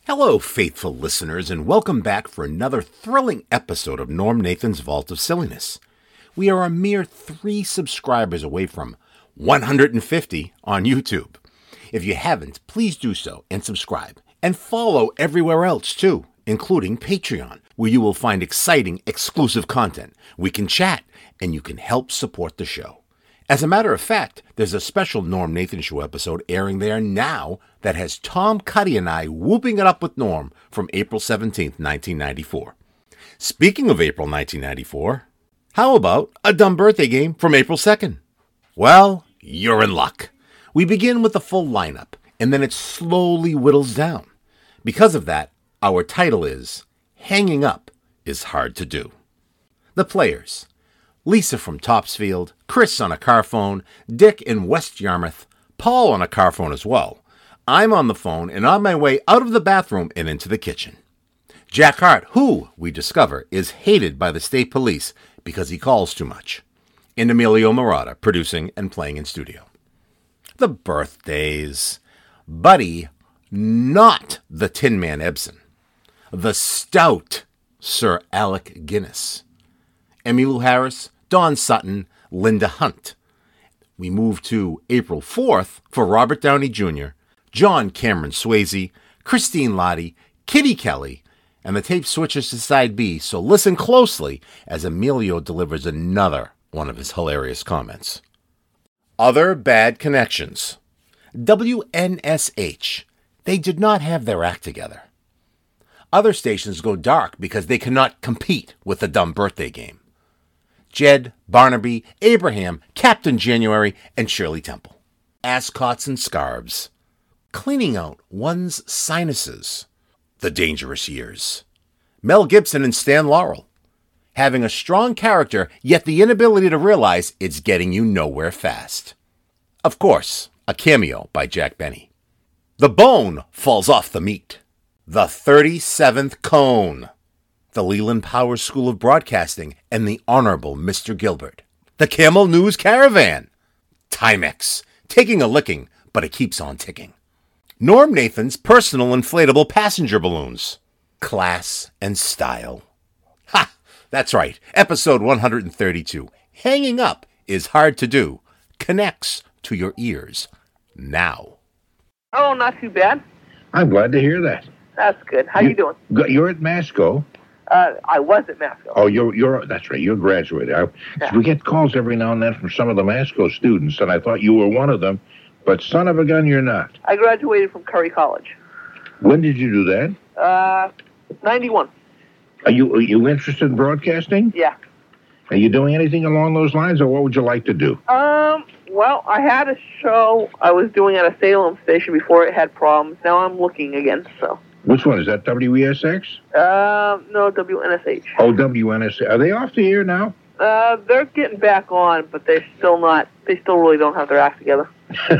Hello, faithful listeners, and welcome back for another thrilling episode of Norm Nathan's Vault of Silliness. We are a mere 3 subscribers away from 150 on YouTube. If you haven't, please do so and subscribe. And follow everywhere else too, including Patreon, where you will find exciting, exclusive content. We can chat, and you can help support the show. As a matter of fact, there's a special Norm Nathan Show episode airing there now that has Tom Cuddy and I whooping it up with Norm from April 17th, 1994. Speaking of April 1994, how about a dumb birthday game from April 2nd? Well, you're in luck. We begin with the full lineup, and then it slowly whittles down. Because of that, our title is Hanging Up is Hard to Do. The players: Lisa from Topsfield, Chris on a car phone, Dick in West Yarmouth, Paul on a car phone as well. I'm on the phone and on my way out of the bathroom and into the kitchen. Jack Hart, who, we discover, is hated by the state police because he calls too much. And Emilio Murata, producing and playing in studio. The birthdays: Buddy, not the Tin Man Ebsen. The stout Sir Alec Guinness. Emmylou Harris, Dawn Sutton, Linda Hunt. We move to April 4th for Robert Downey Jr., John Cameron Swayze, Christine Lottie, Kitty Kelly, and the tape switches to side B, so listen closely as Emilio delivers another one of his hilarious comments. Other bad connections. WNSH. They did not have their act together. Other stations go dark because they cannot compete with the dumb birthday game. Jed, Barnaby, Abraham, Captain January, and Shirley Temple. Ascots and scarves. Cleaning out one's sinuses. The dangerous years. Mel Gibson and Stan Laurel. Having a strong character, yet the inability to realize it's getting you nowhere fast. Of course, a cameo by Jack Benny. The bone falls off the meat. The 37th Cone. The Leland Powers School of Broadcasting, and the Honorable Mr. Gilbert. The Camel News Caravan. Timex. Taking a licking, but it keeps on ticking. Norm Nathan's personal inflatable passenger balloons. Class and style. Ha! That's right. Episode 132. Hanging Up is Hard to Do. Connects to your ears. Now. Oh, not too bad. I'm glad to hear that. That's good. How you doing? You're at Masco. I was at Masco. Oh, you're that's right. You're graduated. Yeah. We get calls every now and then from some of the Masco students, and I thought you were one of them, but son of a gun, you're not. I graduated from Curry College. When did you do that? 91. Are you interested in broadcasting? Yeah. Are you doing anything along those lines, or what would you like to do? Well, I had a show I was doing at a Salem station before it had problems. Now I'm looking again, so. Which one? Is that WESX? No, WNSH. Oh, WNSX. Are they off the air now? They're getting back on, but they still really don't have their act together.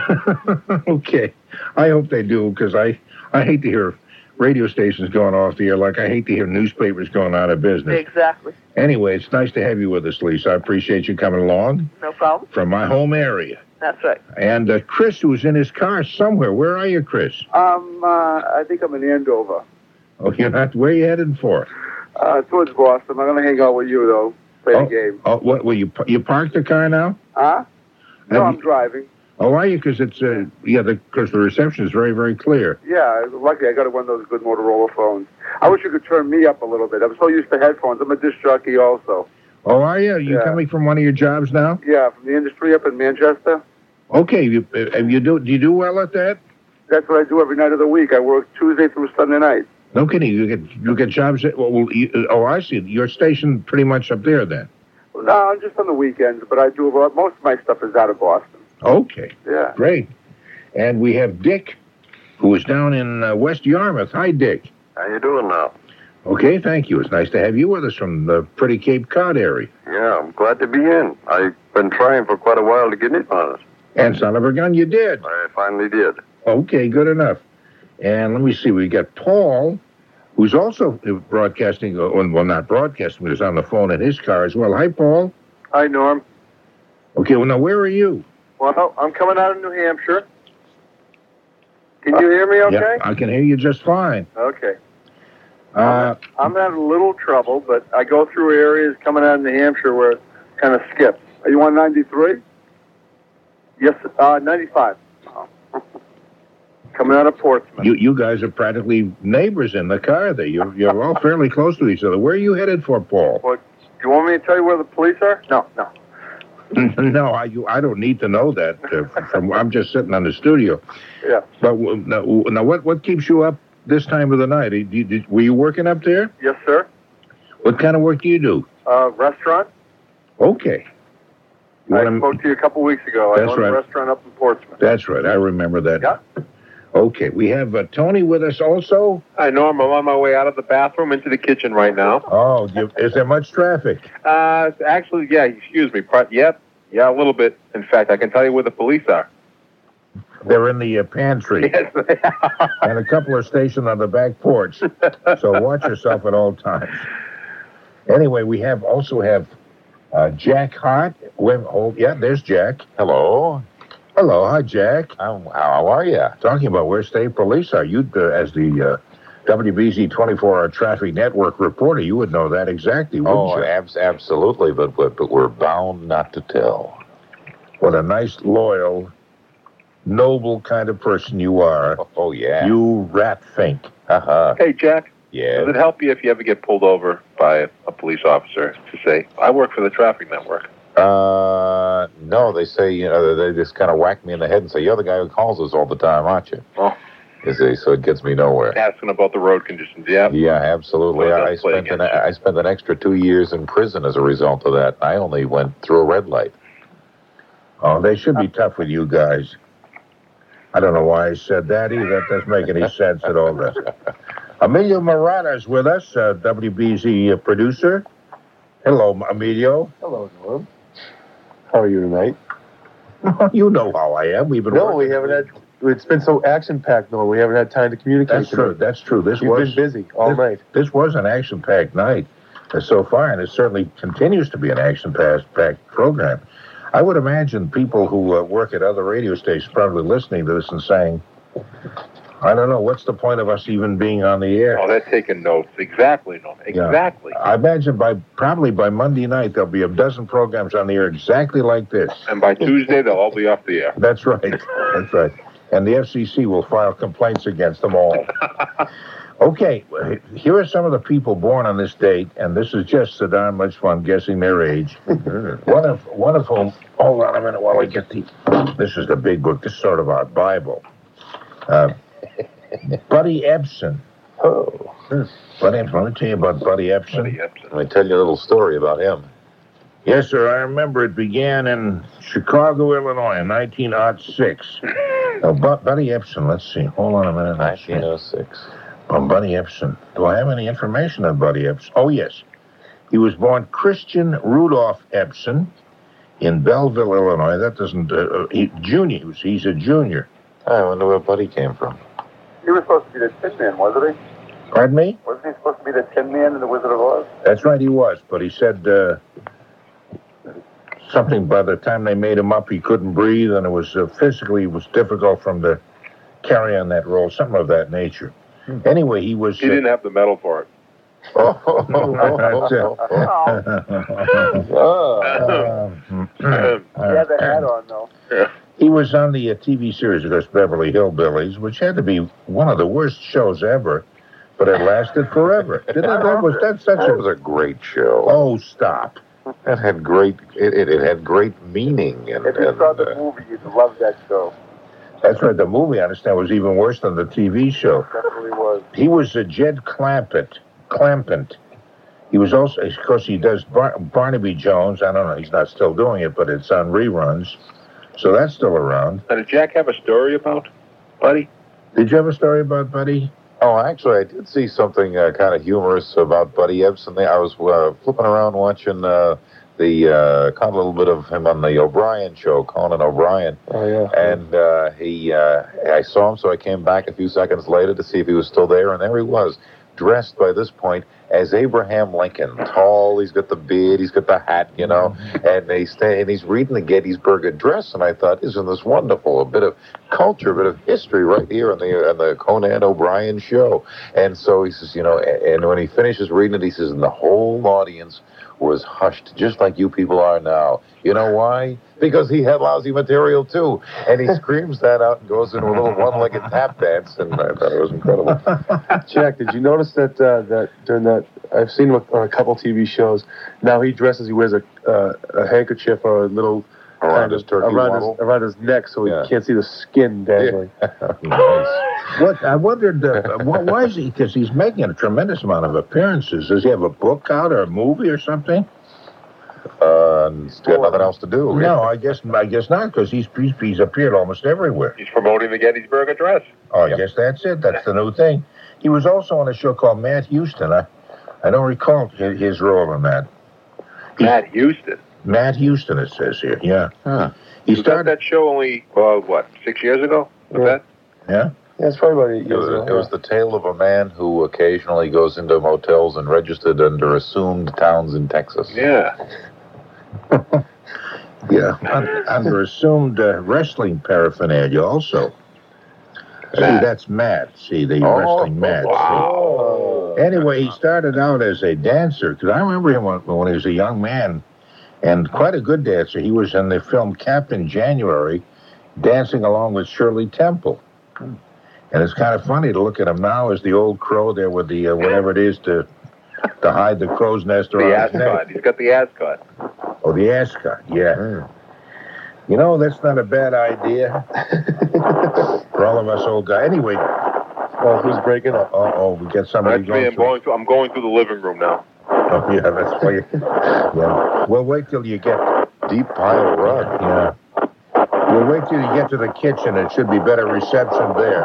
Okay. I hope they do, because I hate to hear radio stations going off the air like I hate to hear newspapers going out of business. Exactly. Anyway, it's nice to have you with us, Lisa. I appreciate you coming along. No problem. From my home area. That's right. And Chris, who's in his car somewhere. Where are you, Chris? I think I'm in Andover. Oh, you're not? Where are you headed for? Towards Boston. I'm going to hang out with you, though. Play the game. Oh, what? Well, you parked the car now? Huh? No, I'm driving. Oh, are you? Because it's, because the reception is very, very clear. Yeah, luckily I got one of those good Motorola phones. I wish you could turn me up a little bit. I'm so used to headphones. I'm a disc jockey also. Oh, are you? Are you coming from one of your jobs now? Yeah, from the industry up in Manchester. Okay, do you do well at that? That's what I do every night of the week. I work Tuesday through Sunday night. No kidding. You get jobs at, I see. Your station pretty much up there then. No, just on the weekends, but I do most of my stuff is out of Boston. Okay. Yeah. Great. And we have Dick, who is down in West Yarmouth. Hi, Dick. How you doing now? Okay, thank you. It's nice to have you with us from the pretty Cape Cod area. Yeah, I'm glad to be in. I've been trying for quite a while to get in on it. And son of a gun, you did. I finally did. Okay, good enough. And let me see, we got Paul, who's also broadcasting, well, not broadcasting, but is on the phone in his car as well. Hi, Paul. Hi, Norm. Okay, well, now, where are you? Well, I'm coming out of New Hampshire. Can you hear me okay? Yeah, I can hear you just fine. Okay. Uh, I'm having a little trouble, but I go through areas coming out of New Hampshire where it kind of skips. Are you on 93? Yes, 95. Coming out of Portsmouth. you guys are practically neighbors in the car there. You're all fairly close to each other. Where are you headed for, Paul? What, do you want me to tell you where the police are? No. No, I don't need to know that. I'm just sitting on the studio. Yeah. But now what keeps you up this time of the night? Were you working up there? Yes, sir. What kind of work do you do? Restaurant. Okay. I spoke to you a couple weeks ago. I That's own right. a restaurant up in Portsmouth. That's right. I remember that. Yeah. Okay. We have Tony with us also. Hi, Norm. I'm on my way out of the bathroom into the kitchen right now. Oh, is there much traffic? Actually, yeah, excuse me. Yeah, a little bit. In fact, I can tell you where the police are. They're in the pantry. Yes, they are. And a couple are stationed on the back porch. So watch yourself at all times. Anyway, we also have Jack Hart. Yeah, there's Jack. Hello. Hello, hi, Jack. How are you? Talking about where state police are. You, as the WBZ 24-hour traffic network reporter, you would know that exactly, wouldn't you? Absolutely, but we're bound not to tell. What a nice, loyal, noble kind of person you are. Oh yeah. You rat fink. Uh-huh. Hey, Jack. Yeah. Does it help you if you ever get pulled over by a police officer to say, I work for the traffic network? No, they say, they just kind of whack me in the head and say, you're the guy who calls us all the time, aren't you? Oh. So it gets me nowhere. Asking about the road conditions, yeah. Yeah, absolutely. Well, I spent an extra 2 years in prison as a result of that. I only went through a red light. Oh, they should be tough with you guys. I don't know why I said that either. That doesn't make any sense at all. Emilio Murata's with us, WBZ producer. Hello, Emilio. Hello, Norm. How are you tonight? You know how I am. We've been No, working. we haven't had. It's been so action-packed, Norm. We haven't had time to communicate. That's true. That's true. You've been busy all night. This was an action-packed night so far, and it certainly continues to be an action-packed program. I would imagine people who work at other radio stations probably listening to this and saying, I don't know, what's the point of us even being on the air? Oh, they're taking notes. Exactly, Norm. Exactly. Yeah. I imagine probably by Monday night, there'll be a dozen programs on the air exactly like this. And by Tuesday, they'll all be off the air. That's right. That's right. And the FCC will file complaints against them all. Okay, here are some of the people born on this date, and this is just so darn much fun guessing their age. One of whom, hold on a minute while I get this is the big book. This is sort of our Bible. Buddy Ebsen. Oh. Buddy Ebsen. Let me tell you about Buddy Ebsen. Let me tell you a little story about him. Yes, sir. I remember it began in Chicago, Illinois in 1906. Now, Buddy Ebsen, let's see. Hold on a minute. 1906. Buddy Ebsen. Do I have any information on Buddy Ebsen? Oh, yes. He was born Christian Rudolph Ebsen in Belleville, Illinois. That doesn't... junior. He's a junior. I wonder where Buddy came from. He was supposed to be the Tin Man, wasn't he? Pardon me? Wasn't he supposed to be the Tin Man in The Wizard of Oz? That's right, he was. But he said something by the time they made him up, he couldn't breathe, and it was physically it was difficult for him to carry on that role, something of that nature. Anyway, he was... He didn't have the medal for it. That's it. He had the hat on, though. Yeah. He was on the TV series, of course, Beverly Hillbillies, which had to be one of the worst shows ever, but it lasted forever. That was a great show. Oh, stop. That had great, it had great meaning. And, If you saw the movie, you'd love that show. That's right. The movie, I understand, was even worse than the TV show. Definitely was. He was Jed Clampett. He was also, of course, he does Barnaby Jones. I don't know, he's not still doing it, but it's on reruns. So that's still around. Now, did Jack have a story about Buddy? Did you have a story about Buddy? Oh, actually, I did see something kind of humorous about Buddy Ebsen. I was flipping around watching caught a little bit of him on the O'Brien show, Conan O'Brien. Oh, yeah. And I saw him, so I came back a few seconds later to see if he was still there, and there he was, dressed by this point as Abraham Lincoln, tall. He's got the beard, he's got the hat, you know, and he's reading the Gettysburg Address, and I thought, isn't this wonderful? A bit of culture, a bit of history right here on the Conan O'Brien show. And so he says, you know, and when he finishes reading it, he says, and the whole audience was hushed, just like you people are now. You know why? Because he had lousy material, too. And he screams that out and goes into a little one-legged tap dance, and I thought it was incredible. Jack, did you notice that during that, I've seen him on a couple TV shows, now he dresses, he wears a handkerchief or a little... Around his turkey waddle? Around his neck, so he can't see the skin dangling. Nice. What I wondered, why is he? Because he's making a tremendous amount of appearances. Does he have a book out or a movie or something? He's got nothing else to do. No, I guess not, because he's appeared almost everywhere. He's promoting the Gettysburg Address. Oh, I guess that's it. That's the new thing. He was also on a show called Matt Houston. I don't recall his role in that. Matt Houston. Matt Houston, it says here. Yeah. Huh. He started that show only, 6 years ago? Was that? Yeah. Yeah, it's probably about 8 years ago. It was the tale of a man who occasionally goes into motels and registered under assumed towns in Texas. Yeah. Yeah. Under assumed wrestling paraphernalia also. See, that's Matt. See, the wrestling Matt. Wow. See. Anyway, he started out as a dancer, because I remember him when he was a young man, and quite a good dancer. He was in the film Captain January, dancing along with Shirley Temple. And it's kind of funny to look at him now as the old crow there with the, whatever it is to hide the crow's nest around his neck. He's got the ascot. Oh, the ascot, yeah. You know, that's not a bad idea for all of us old guys. Anyway. Oh, who's breaking up? Uh-oh, we got somebody I'm going through the living room now. Oh, yeah, that's why yeah. We'll wait till you get... Deep pile rug. Yeah. We'll wait till you get to the kitchen. It should be better reception there.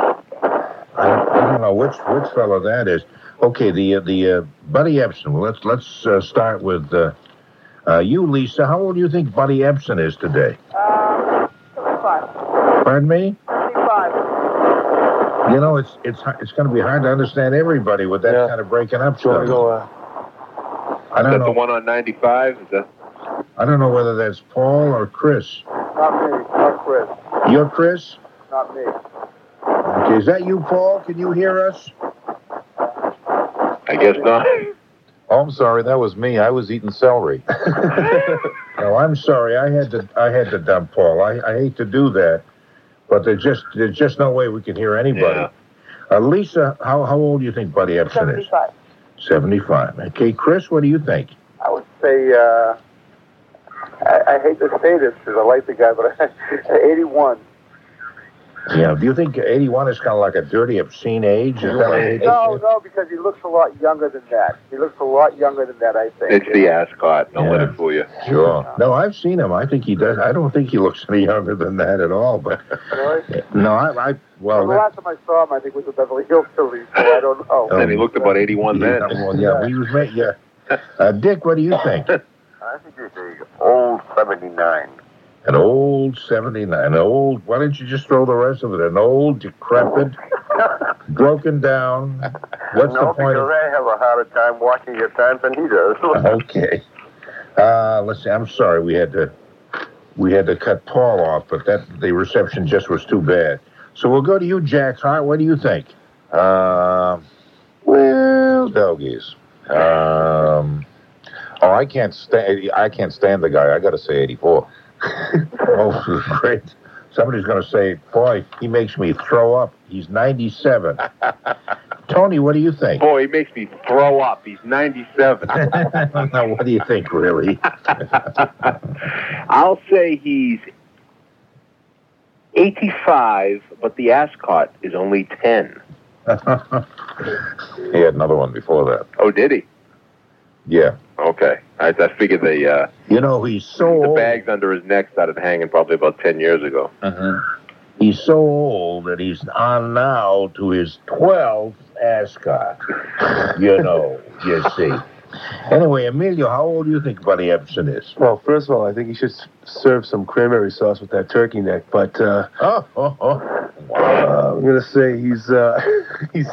I don't know which fellow that is. Okay, the Buddy Ebsen. Well, let's start with you, Lisa. How old do you think Buddy Ebsen is today? 75. Pardon me? 75. You know, it's going to be hard to understand everybody with that kind of breaking up stuff. I don't know. The one on 95? Is that? I don't know whether that's Paul or Chris. Not me. Not Chris. You're Chris? Not me. Okay, is that you, Paul? Can you hear us? I guess not. Oh, I'm sorry, that was me. I was eating celery. No, I'm sorry. I had to dump Paul. I hate to do that, but there's just no way we can hear anybody. Yeah. Lisa, how old do you think Buddy Ebsen is? 75. Okay, Chris, what do you think? I would say, I hate to say this because I like the guy, but 81. Yeah, do you think 81 is kind of like a dirty, obscene age? Is that what it is? No, because he looks a lot younger than that. He looks a lot younger than that, I think. It's the ascot. Don't let it fool you. Sure. No, I've seen him. I think he does. I don't think he looks any younger than that at all. But Really? no, Well, the last time I saw him, I think was the Beverly Hills Phillies, so I don't know. And he looked about 81 then. Well, yeah, he was. Yeah. Dick, what do you think? I think it's an old 79. An old 79. Why don't you just throw the rest of it? An old, decrepit, broken down. What's the point of... I have a harder time watching your time than he does. Okay. Let's see. I'm sorry we had to cut Paul off, but the reception just was too bad. So we'll go to you, Jack Hart. What do you think? Well, doggies. I can't stand the guy. I got to say 84. Oh, great. Somebody's going to say, boy, he makes me throw up. He's 97. Tony, what do you think? Boy, he makes me throw up. He's 97. Now, what do you think, really? I'll say he's 85, but the ascot is only 10. He had another one before that. Oh, did he? Yeah. Okay. I figured he's so the old. bags under his neck started hanging probably about 10 years ago. He's so old that he's on now to his 12th ascot. You see. Anyway, Emilio, how old do you think Buddy Ebsen is? Well, first of all, I think he should serve some cranberry sauce with that turkey neck, but Wow. I'm going to say he's He's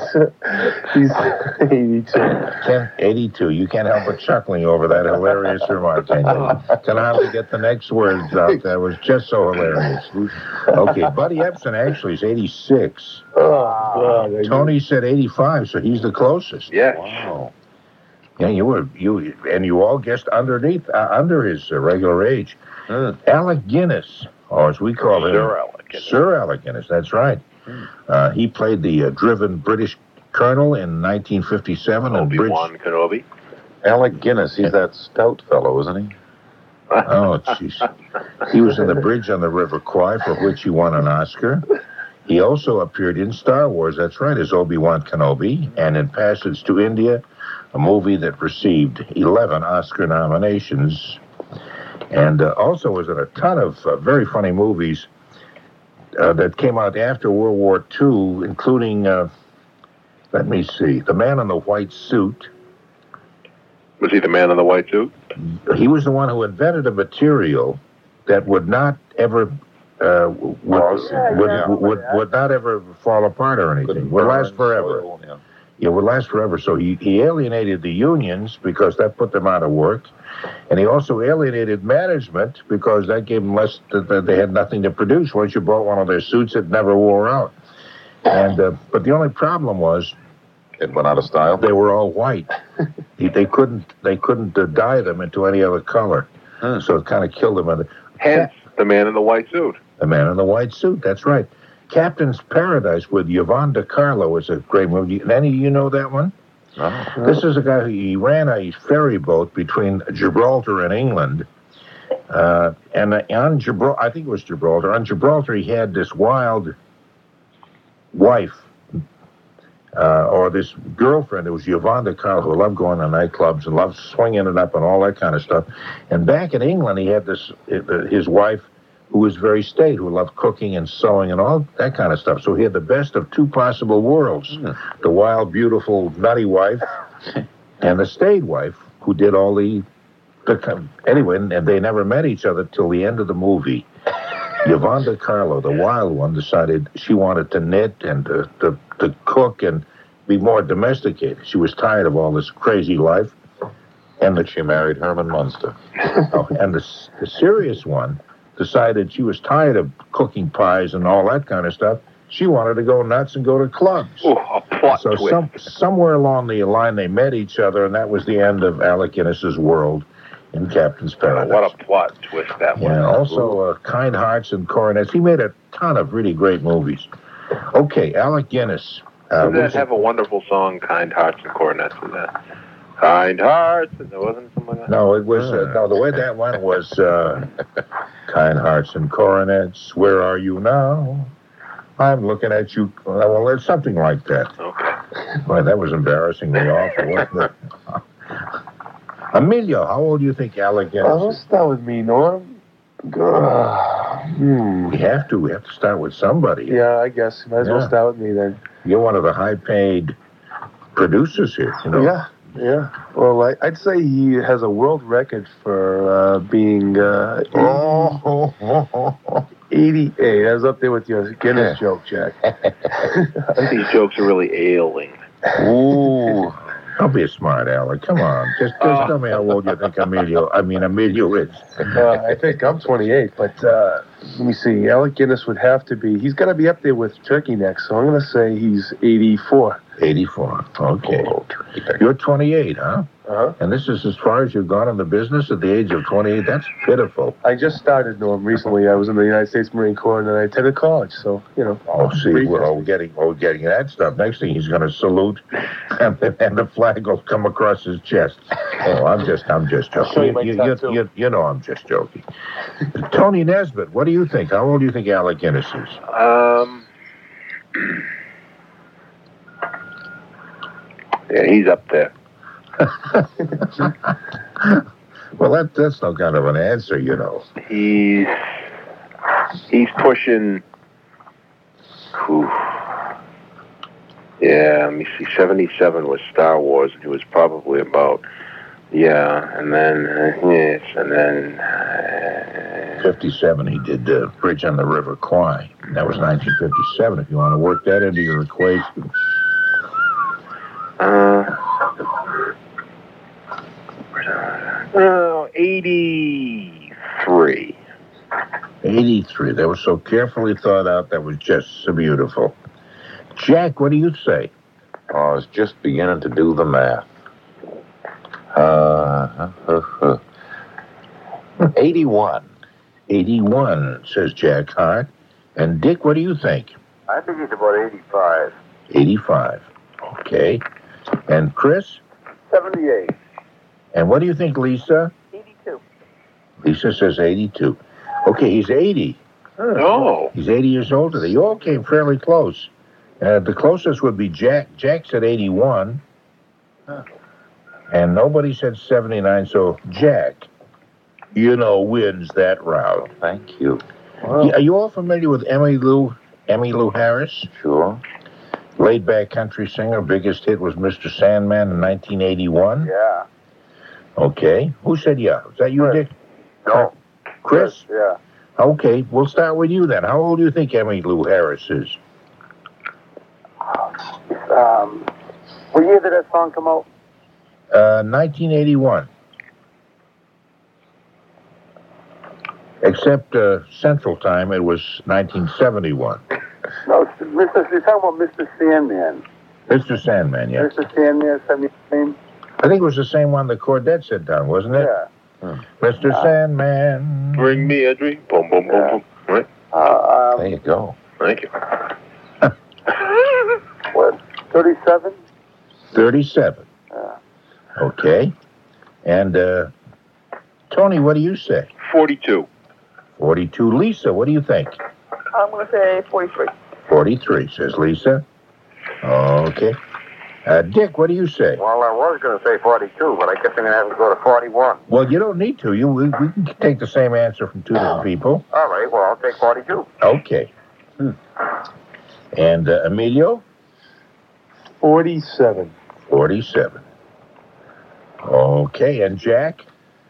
82. 82. You can't help but chuckling over that hilarious remark. Can hardly get the next words out. That was just so hilarious. Okay, Buddy Epson actually is 86. Oh, God. Tony said 85, so he's the closest. Yes. Wow. Yeah, you all guessed under his regular age. Alec Guinness, or as we call him, Sir Alec Guinness. That's right. He played the driven British colonel in 1957. Obi-Wan Kenobi. Alec Guinness, he's that stout fellow, isn't he? Oh, jeez. He was in The Bridge on the River Kwai, for which he won an Oscar. He also appeared in Star Wars, that's right, as Obi-Wan Kenobi, and in Passage to India, a movie that received 11 Oscar nominations, and also was in a ton of very funny movies that came out after World War II, including, let me see, The Man in the White Suit. Was he the man in the white suit? He was the one who invented a material that would not ever would not ever fall apart or anything. Would last forever. It would last forever. So he alienated the unions because that put them out of work, and he also alienated management because that gave them less. They had nothing to produce. Once you bought one of their suits, it never wore out. And but the only problem was it went out of style. They were all white. They couldn't dye them into any other color. So it kind of killed them. Hence, The Man in the White Suit. The Man in the White Suit, that's right. Captain's Paradise with Yvonne DiCarlo is a great movie. Any of you know that one? No. This is a guy who ran a ferry boat between Gibraltar and England. And on Gibraltar, I think it was Gibraltar. On Gibraltar, he had this wild wife, or this girlfriend. It was Yvonne DiCarlo, who loved going to nightclubs and loved swinging it up and all that kind of stuff. And back in England, he had his wife, who was very staid, who loved cooking and sewing and all that kind of stuff. So he had the best of two possible worlds. The wild, beautiful, nutty wife and the staid wife who did all the anyway, and they never met each other till the end of the movie. Yvonne DiCarlo, the wild one, decided she wanted to knit and to cook and be more domesticated. She was tired of all this crazy life. And she married Herman Munster. And the serious one decided she was tired of cooking pies and all that kind of stuff. She wanted to go nuts and go to clubs. Ooh, a plot twist. Somewhere along the line, they met each other, and that was the end of Alec Guinness's world in Captain's Paradise. What a plot twist that was. Yeah, also Kind Hearts and Coronets. He made a ton of really great movies. Okay, Alec Guinness. Didn't that have a wonderful song, Kind Hearts and Coronets, in that? Kind Hearts, and there wasn't something like that? No, it was, no, the way that went was Kind Hearts and Coronets, where are you now? I'm looking at you. Well, it's something like that. Okay. Boy, that was embarrassingly awful, wasn't it? Emilio, how old do you think Alec Guinness is? Let's start with me, Norm. We have to start with somebody. Yeah, I guess. Might as well start with me then. You're one of the high-paid producers here, you know. Yeah. Well, I'd say he has a world record for being 88. I was up there with your Guinness joke, Jack. These jokes are really ailing. Ooh. Don't be a smart aleck. Come on. Just tell me how old you think Emilio is. I think I'm 28, but let me see. Alec Guinness would have to be, he's got to be up there with Turkey Neck, so I'm going to say he's 84. 84. Okay. You're 28, huh? Uh-huh. And this is as far as you've gone in the business at the age of 28? That's pitiful. I just started, Norm, recently. I was in the United States Marine Corps, and then I attended college, so, you know. Oh, see, we're getting that stuff. Next thing, he's going to salute, and the flag will come across his chest. Oh, I'm just joking. You know I'm just joking. Tony Nesbitt, what do you think? How old do you think Alec Guinness is? Yeah, he's up there. Well, that's no kind of an answer, you know. He's pushing. Yeah, let me see. 77 was Star Wars, and he was probably about. Yeah, and then 57. He did Bridge on the River Kwai. That was 1957. If you want to work that into your equation. 83. That was so carefully thought out. That was just so beautiful. Jack, what do you say? Oh, I was just beginning to do the math. 81. 81, says Jack Hart. And Dick, what do you think? I think it's about 85. 85. Okay. And Chris? 78. And what do you think, Lisa? 82. Lisa says 82. Okay, he's 80. Oh. He's 80 years old today. You all came fairly close. The closest would be Jack. Jack said 81. And nobody said 79, so Jack, wins that round. Thank you. Are you all familiar with Emmylou Harris? Sure. Laid-back country singer. Biggest hit was Mr. Sandman in 1981. Yeah. Okay. Who said yeah? Was that you, Chris. Dick? No. Chris? Yeah. Okay, we'll start with you then. How old do you think Emmylou Harris is? What year did that song come out? 1981. Except Central Time, it was 1971. No, you're talking about Mr. Sandman. Mr. Sandman, yeah. Mr. Sandman, 79. I think it was the same one the Cordette said down, wasn't it? Yeah. Mr. Sandman. Bring me a drink. Boom, boom, boom, boom. Right? There you go. Thank you. What, 37? 37. Okay. And, Tony, what do you say? 42. 42. Lisa, what do you think? I'm going to say 43. 43, says Lisa. Okay. Dick, what do you say? Well, I was going to say 42, but I guess I'm going to have to go to 41. Well, you don't need to. We can take the same answer from two different people. All right, well, I'll take 42. Okay. And Emilio? 47. 47. Okay, and Jack?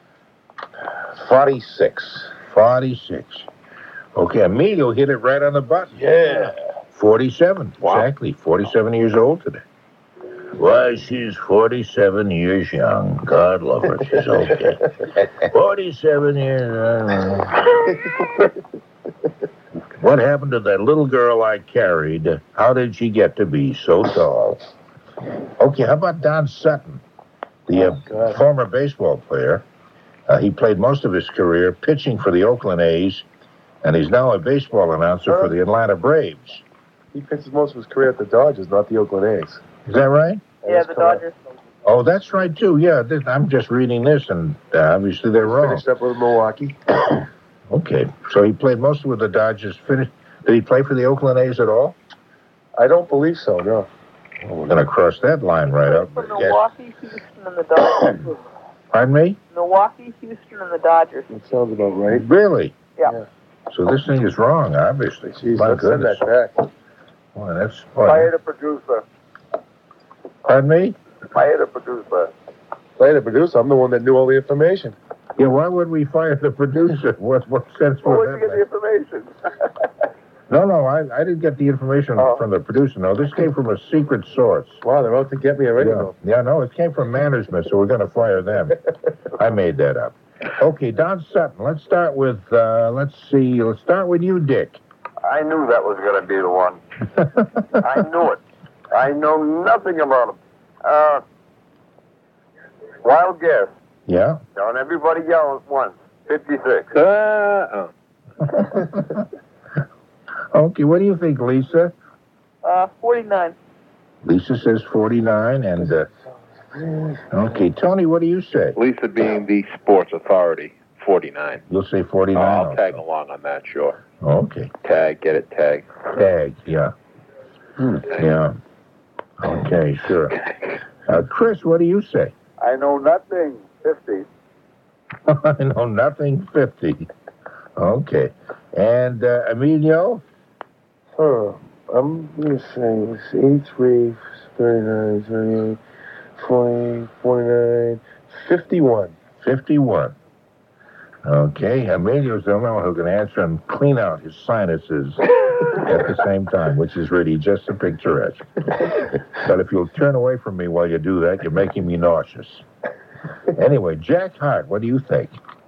46. 46. Okay, Emilio hit it right on the button. Yeah. 47. Wow. Exactly. 47 years old today. Why, she's 47 years young. God love her. She's okay. 47 years. What happened to that little girl I carried? How did she get to be so tall? Okay, how about Don Sutton, the former baseball player? He played most of his career pitching for the Oakland A's, and he's now a baseball announcer for the Atlanta Braves. He pitches most of his career at the Dodgers, not the Oakland A's. Is that right? Yeah, the Dodgers. Oh, that's right, too. Yeah, I'm just reading this, and obviously they're wrong. Finished up with Milwaukee. Okay, so he played mostly with the Dodgers. Did he play for the Oakland A's at all? I don't believe so, no. Well, we're going to cross that line right up. For Milwaukee, Houston, and the Dodgers. Pardon me? Milwaukee, Houston, and the Dodgers. That sounds about right. Really? Yeah. So this thing is wrong, obviously. Jeez, My let's send goodness. that back. Boy, that's Fire the producer. Pardon me? Fire the producer. Play the producer. I'm the one that knew all the information. Yeah, why would we fire the producer? What sense Where would would you that get the make? information? No, I didn't get the information from the producer. No, this came from a secret source. Wow, they're out to get me already, though. Yeah, no, it came from management, so we're going to fire them. I made that up. Okay, Don Sutton, let's start with, let's start with you, Dick. I knew that was going to be the one. I knew it. I know nothing about him. Wild guess. Yeah? Don't everybody yell at once. 56. Okay, what do you think, Lisa? 49. Lisa says 49, and, okay, Tony, what do you say? Lisa being the sports authority, 49. You'll say 49 I'll also. tag along on that, sure. Okay. Tag, get it, tag. Tag, yeah. Yeah. Okay, sure. Chris, what do you say? I know nothing. 50. I know nothing, 50. Okay. And Emilio? I'm going to say 83, 39, 38, 40, 49, 51. 51. Okay. Emilio's the only one who can answer and clean out his sinuses at the same time, which is really just a picturesque. But if you'll turn away from me while you do that, you're making me nauseous. Anyway, Jack Hart, what do you think?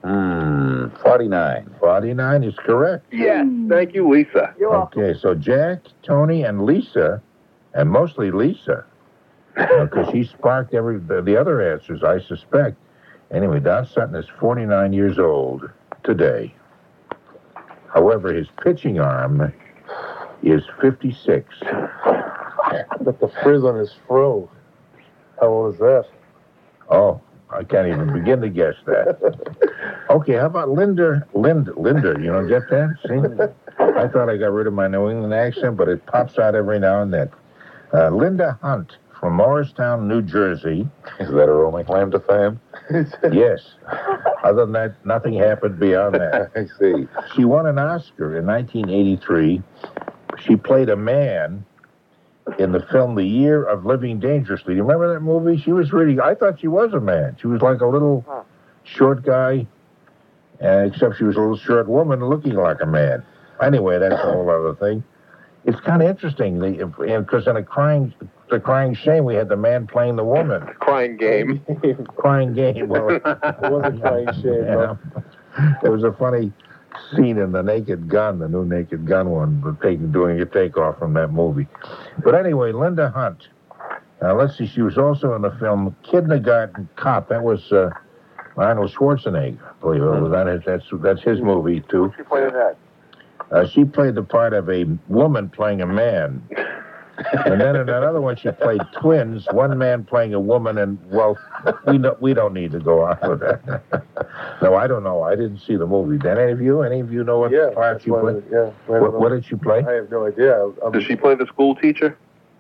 49. 49 is correct. Yes, thank you, Lisa. Okay, so Jack, Tony, and Lisa, and mostly Lisa, because she sparked the other answers, I suspect. Anyway, Don Sutton is 49 years old today. However, his pitching arm is 56. But the frizz on his fro. How old is that? Oh, I can't even begin to guess that. Okay, how about Linda, you know, get that? See? I thought I got rid of my New England accent, but it pops out every now and then. Linda Hunt from Morristown, New Jersey. Is that her only claim to fame? Yes. Other than that, nothing happened beyond that. I see. She won an Oscar in 1983. She played a man in the film The Year of Living Dangerously. Do you remember that movie? She was I thought she was a man. She was like a little short guy, except she was a little short woman looking like a man. Anyway, that's a whole other thing. It's kind of interesting, because in The Crying Shame, we had the man playing the woman. Crying game. Crying Game. Well, It wasn't Crying Shame, yeah. There was a funny scene in The Naked Gun, the new Naked Gun one, doing a takeoff from that movie. But anyway, Linda Hunt. Let's see, she was also in the film Kindergarten Cop. That was Arnold Schwarzenegger, I believe it was. That's his movie, too. She played in that. She played the part of a woman playing a man. And then in another one, she played twins, one man playing a woman, and, well, we don't need to go on with that. No, I don't know. I didn't see the movie. Did any of you know what part she played? Yeah. What did she play? I have no idea. Does she play the school teacher?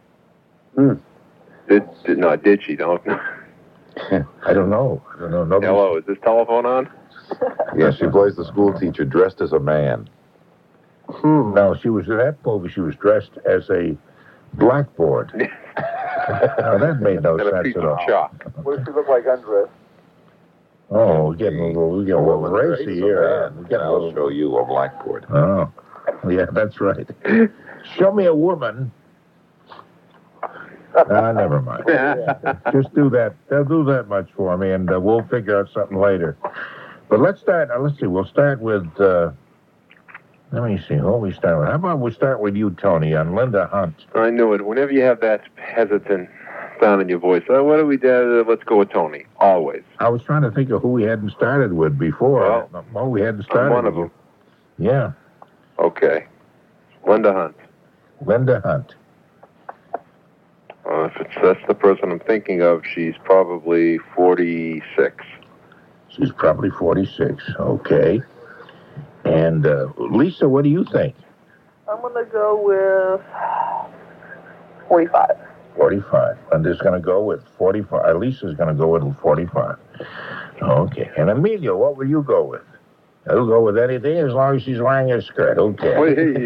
Did she? Don't. I don't know. Nobody... Hello, is this telephone on? Yes, she plays the school teacher dressed as a man. No, she was in that movie. She was dressed as a blackboard. Now, that made no And a sense piece at of all. chalk. What does she look like undressed? Oh, we're getting a little racy here. I'll show you a blackboard. Oh, yeah, that's right. Show me a woman. Never mind. Just do that. They'll do that much for me, and we'll figure out something later. But let's start. Let's see. We'll start with. Let me see. What we start with? How about we start with you, Tony, on Linda Hunt? I knew it. Whenever you have that hesitant sound in your voice, what do we do? Let's go with Tony. Always. I was trying to think of who we hadn't started with before. Well, we hadn't started. One of them. Yeah. Okay. Linda Hunt. Linda Hunt. If that's the person I'm thinking of, she's probably 46. She's probably 46. Okay. And Lisa, what do you think? I'm going to go with 45. 45. Linda's going to go with 45. Lisa's going to go with 45. Okay. And Emilio, what will you go with? I'll go with anything as long as she's wearing a skirt. Okay.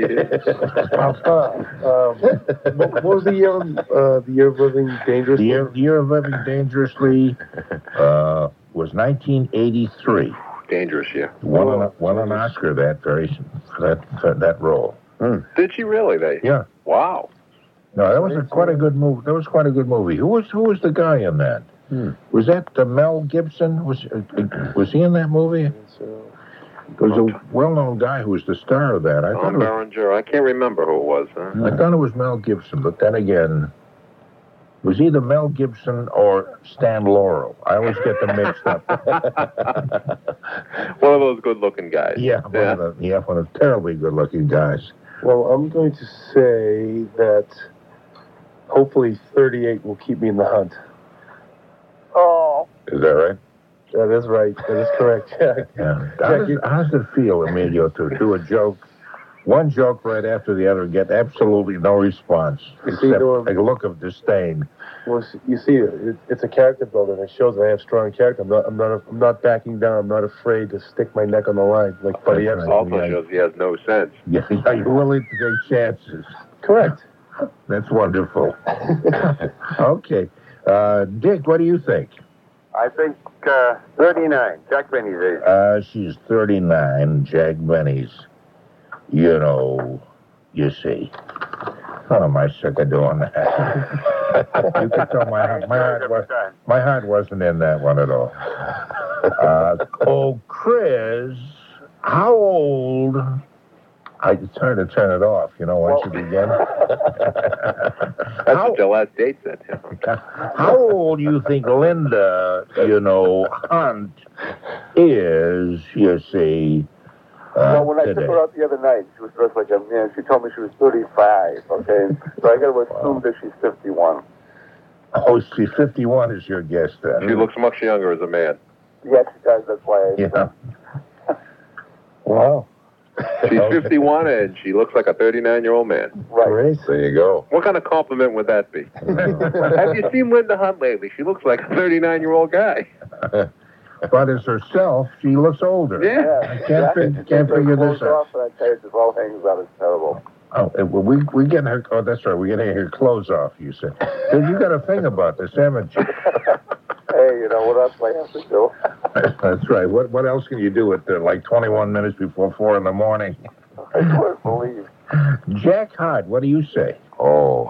What was the year of Living Dangerously? The year of Living Dangerously was 1983. Dangerous, yeah. Won an Oscar for that role. Did she really? Yeah. Wow. No, that was quite a good movie. That was quite a good movie. Who was the guy in that? Was that Mel Gibson? Was he in that movie? There was a well-known guy who was the star of that. Tom Berenger. I can't remember who it was. Huh? I thought it was Mel Gibson, but then again, it was either Mel Gibson or Stan Laurel. I always get them mixed up. One of those good-looking guys. Yeah, one of the terribly good-looking guys. Well, I'm going to say that hopefully 38 will keep me in the hunt. Oh. Is that right? That is right. That is correct. Yeah. How does it feel, Emilio, to do a joke, one joke right after the other, and get absolutely no response, except a look of disdain? Well, you see, it's a character builder, and it shows that I have strong character. I'm not backing down. I'm not afraid to stick my neck on the line like Buddy Epps. Also shows he has no sense. Yeah, you're willing to take chances. Correct. That's wonderful. Okay. Dick, what do you think? I think 39. Jack Benny's age. She's 39, Jack Benny's. You see. What am I sick of doing that? You can tell my heart wasn't in that one at all. Chris, how old... It's hard to turn it off, once you begin. That's what your last date said, Tim. How old do you think Linda, Hunt is, you see? Well, when I today? took her out the other night, she was dressed like a man. She told me she was 35, okay? So I got to assume that she's 51. Oh, she's 51 is your guess then. She looks much younger as a man. Yes, she does. That's why I... Yeah. Wow. She's 51 and she looks like a 39-year-old man. Right. There you go. What kind of compliment would that be? Have you seen Linda Hunt lately? She looks like a 39-year-old guy. But as herself, she looks older. Yeah. I can't figure this out. Off, and I tell you, this all hangs out. It's terrible. Oh, well, we getting her... Oh, that's right. We're getting her clothes off, you said. Dude, you got a thing about this, haven't you? Hey, what else do I have to do? That's right. What else can you do at like 21 minutes before 4 in the morning? I couldn't believe. Jack Hart, what do you say? Oh,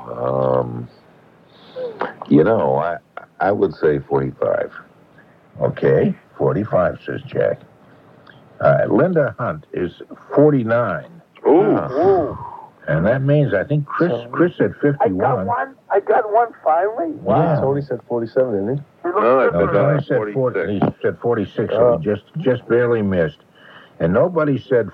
I would say 45. Okay, 45, says Jack. Linda Hunt is 49. Ooh. And that means, I think Chris said 51. I got one finally. Wow. Yeah. Tony said 47, didn't he? No, Tony said 46. He said 46, so he just barely missed. And nobody said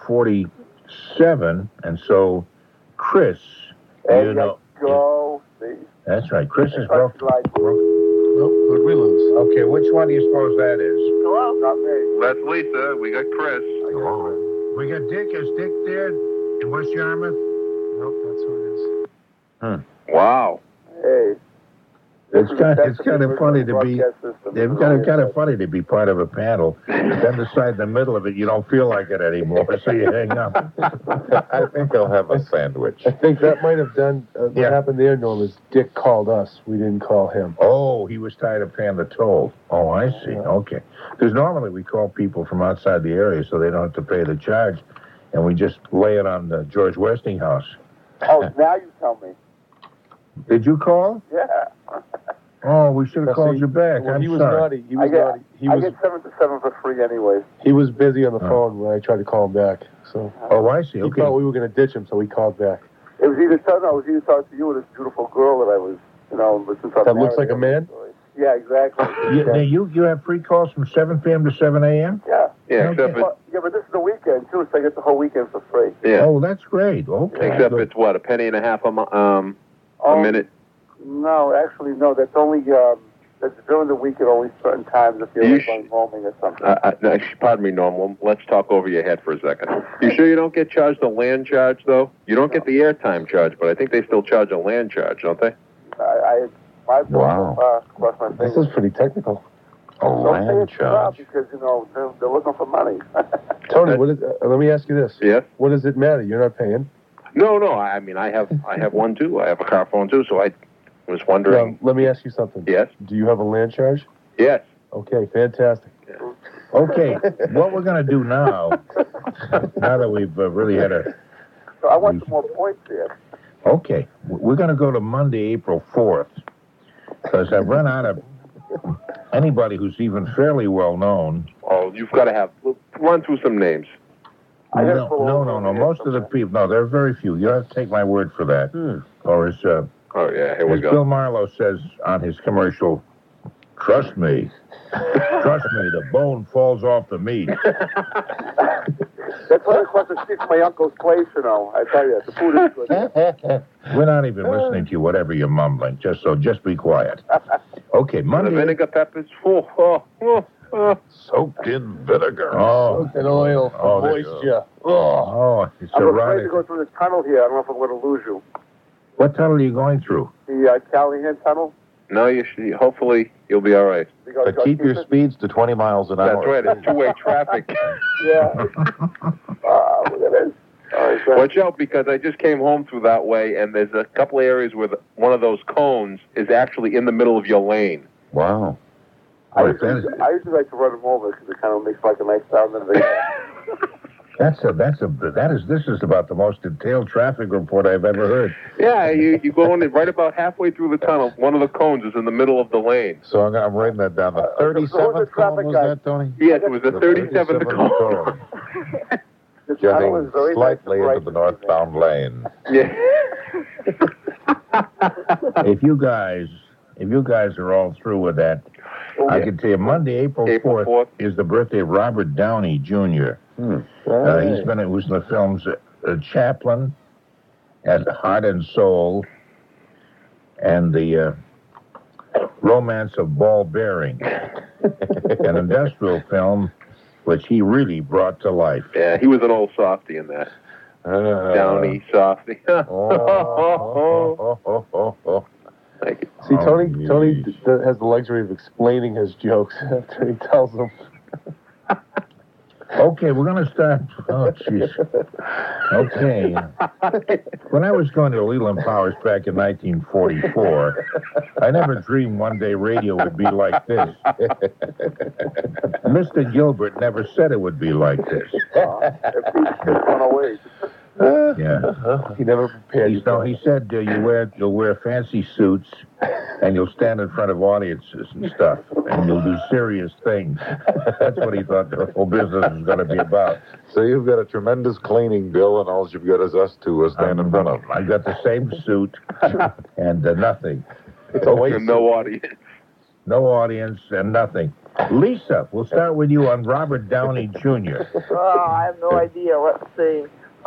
47, and so Chris, There you go. See? That's right. Chris is Right. broke. Who'd we lose? Okay, which one do you suppose that is? Hello? Not me. That's Lisa. We got Chris. We got Dick. Is Dick there in West Yarmouth? Nope, that's who it is. Wow. Hey. It's kind of funny to be. It's kind of funny to be part of a panel. Then decide in the middle of it you don't feel like it anymore, so you hang up. I think they'll have a sandwich. I think that might have done... what Yeah. happened there, Norm, is Dick called us. We didn't call him. Oh, he was tired of paying the toll. Oh, I see. Okay. Because normally we call people from outside the area so they don't have to pay the charge, and we just lay it on the George Westinghouse. Oh, now you tell me. Did you call? Yeah. Oh, we should have Now, called see, you back. Well, I'm he was sorry. naughty. He was I naughty. get 7 to 7 for free anyways. He was busy on the phone when I tried to call him back. So Oh, I see. he Okay. thought we were going to ditch him, so he called back. It was either talking to you or this beautiful girl that I was, since I'm That looks married, like a man? Yeah, exactly. You have free calls from 7 p.m. to 7 a.m.? Yeah. Yeah, except Okay. it's, Yeah, but this is the weekend, too, so I get the whole weekend for free. yeah. Oh, that's great. Okay. Except it's what, a penny and a half a minute? No, actually, no. That's only, that's during the week at only certain times if you're going roaming or something. No, pardon me, Norm. Let's talk over your head for a second. You sure you don't get charged a land charge, though? You don't get the airtime charge, but I think they still charge a land charge, don't they? Wow. Cross my This fingers. is pretty technical. A land charge. Because, they're looking for money. Tony, what is, let me ask you this. Yes? What does it matter? You're not paying. No. I mean, I have one, too. I have a car phone, too, so I was wondering. Now, let me ask you something. Yes? Do you have a land charge? Yes. Okay, fantastic. Okay, what we're going to do now that we've really had a... So I want some more points here. Okay, we're going to go to Monday, April 4th, because I've run out of anybody who's even fairly well known. Oh, you've got to run through some names. No. Most of the people, no, there are very few. You have to take my word for that. Or as Oh, yeah, here we as go. Bill Marlowe says on his commercial, trust me, the bone falls off the meat. That's what it costs to stick to my uncle's place, I tell you, the food is good. We're not even listening to you, whatever you're mumbling. Just be quiet. Okay, The Monday. vinegar peppers. Soaked in vinegar. Oh, And oil, there you moisture. it's I'm afraid erotic. to go through this tunnel here. I don't know if I'm going to lose you. What tunnel are you going through? The Callahan Tunnel? No, you should. Hopefully, you'll be all right. But keep your speeds to 20 miles an hour. That's right. It's two-way traffic. Yeah. Look at this. All right, so Watch out, because I just came home through that way, and there's a couple of areas where one of those cones is actually in the middle of your lane. Wow. I usually like to run them over because it kind of makes like a nice sound. And This is about the most detailed traffic report I've ever heard. Yeah, you go in right about halfway through the tunnel. One of the cones is in the middle of the lane. So I'm writing that down. The 37th cone, was that, Tony? Yes, it was the 37th cone. Jutting slightly into the northbound lane. Yeah. If you guys are all through with that, I can tell you Monday, April 4th is the birthday of Robert Downey Jr. He was in the films Chaplin and Heart and Soul and the Romance of Ball Bearing, an industrial film which he really brought to life. Yeah, he was an old softy in that. Downey softy. Thank you. See, Tony has the luxury of explaining his jokes after he tells them. Okay, we're going to start. Oh, jeez. Okay. When I was going to Leland Powers back in 1944, I never dreamed one day radio would be like this. Mr. Gilbert never said it would be like this. Yeah. He never prepared. He said you'll wear fancy suits and you'll stand in front of audiences and stuff and you'll do serious things. That's what he thought the whole business was going to be about. So you've got a tremendous cleaning bill, and all you've got is us to stand in front of. I've got the same suit and nothing. It's a waste. No audience. No audience and nothing. Lisa, we'll start with you on Robert Downey Jr. Oh, I have no idea. Let's see.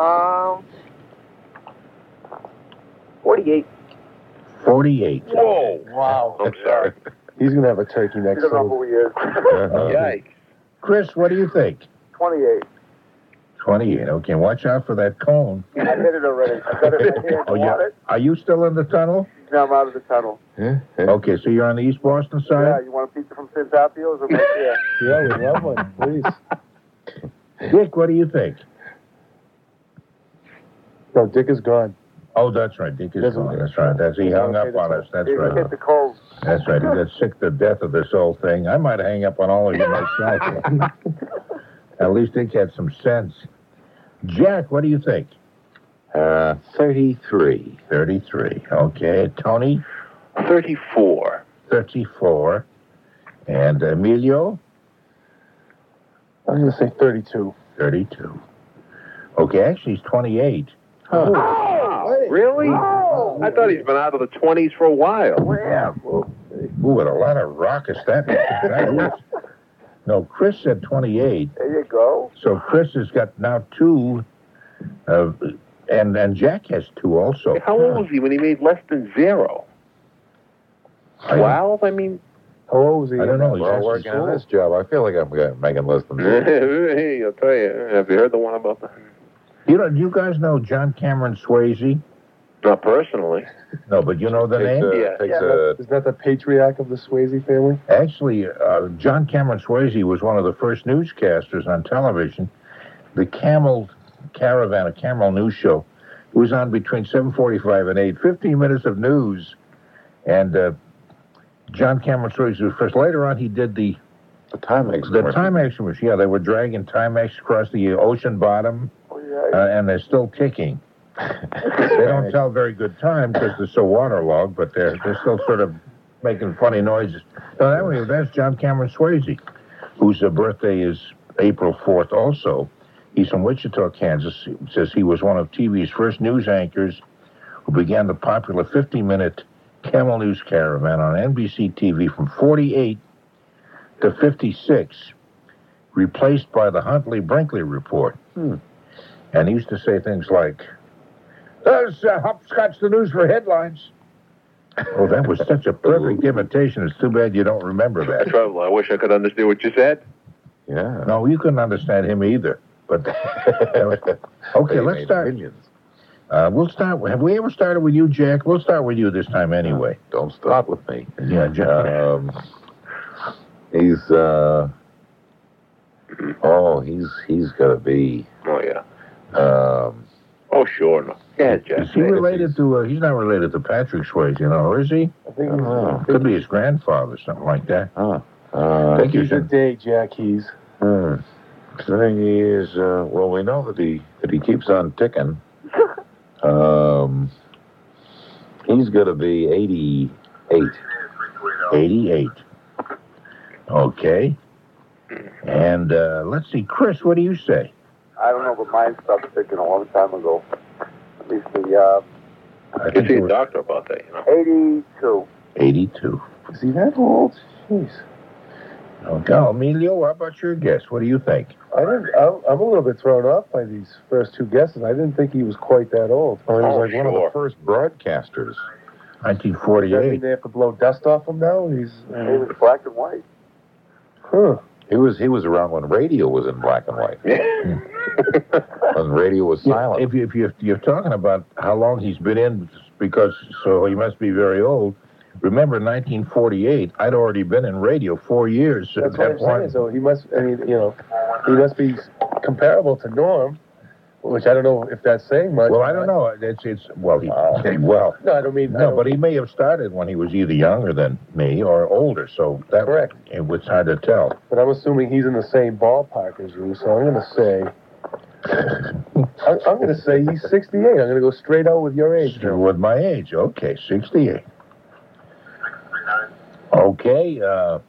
48. 48. Whoa. Wow. I'm sorry. He's going to have a turkey next I don't know week. who he is. Yikes. Chris, what do you think? 28. 28. Okay, watch out for that cone. I hit it already. I got it in my hand. Oh, You yeah. want it? Are you still in the tunnel? Now I'm out of the tunnel. Okay, so you're on the East Boston Yeah, side? you want a pizza from St. Tapio's? Or yeah. Yeah, we love one, please. Dick, what do you think? No, Dick is gone. Oh, that's right. Dick is gone. That's right. He hung up on us. That's He right. hit the cold. That's right. He got sick to death of this whole thing. I might hang up on all of you myself. At least Dick had some sense. Jack, what do you think? 33. 33. Okay. Tony? 34. 34. And Emilio? I'm going to say 32. 32. Okay, actually, he's 28. Oh, really? Oh. I thought he's been out of the 20s for a while. Yeah. Ooh, what a lot of raucous that is. No, Chris said 28. There you go. So Chris has got now 2, and Jack has 2 also. How old was he when he made less than 0? 12? I mean... How old was he? I don't know. We're all working on this job. I feel like I'm making less than 0. Hey, I'll tell you. Have you heard the one about the... Do you guys know John Cameron Swayze? Not personally. No, but you know the name? Is that the patriarch of the Swayze family? Actually, John Cameron Swayze was one of the first newscasters on television. The Camel Caravan, a Camel news show, was on between 7:45 and 8. 15 minutes of news. And John Cameron Swayze was first. Later on, he did the Timex. The Timex was, yeah, they were dragging Timex across the ocean bottom, and they're still ticking. They don't tell very good time because they're so waterlogged, but they're still sort of making funny noises. So anyway, that's John Cameron Swayze, whose birthday is April 4th also. He's from Wichita, Kansas. He says he was one of TV's first news anchors who began the popular 50-minute Camel News Caravan on NBC TV from 48 to 56, replaced by the Huntley-Brinkley Report. And he used to say things like, "There's hopscotch the news for headlines." Oh, that was such a perfect imitation. It's too bad you don't remember that. Trouble. I wish I could understand what you said. Yeah. No, you couldn't understand him either. But okay, let's start. We'll start. Have we ever started with you, Jack? We'll start with you this time anyway. Don't start with me. Yeah, Jack. He's got to be. Oh, yeah. Oh, sure. No. Yeah, Jack. Is he related to? He's not related to Patrick Swayze, or is he? I think Could be his grandfather, something like that. Thank you, he's a day, Jack. He's. thing is, well, we know that he keeps on ticking. He's going to be 88. 88. Okay. And let's see, Chris, what do you say? I don't know, but mine stopped ticking a long time ago. At least the, I You see a doctor about that, 82. 82. Is he that old? Jeez. Okay, Emilio, how about your guess? What do you think? I'm a little bit thrown off by these first two guesses. I didn't think he was quite that old. Well, he was like one of the first broadcasters. Does that mean 1948. they have to blow dust off him now? It was black and white. Huh. He was around when radio was in black and white. When radio was silent. If you're talking about how long he's been in, so he must be very old. Remember, 1948, I'd already been in radio 4 years at That's what that I'm point. saying. So he must, he must be comparable to Norm, which I don't know if that's saying much. Well, I don't know. Well, No, I don't mean. no, but he may have started when he was either younger than me or older. So that Correct. It was hard to tell. But I'm assuming he's in the same ballpark as you, so I'm going to say. I'm going to say he's 68. I'm going to go straight out with your age. Joe. With my age, okay, 68. Okay,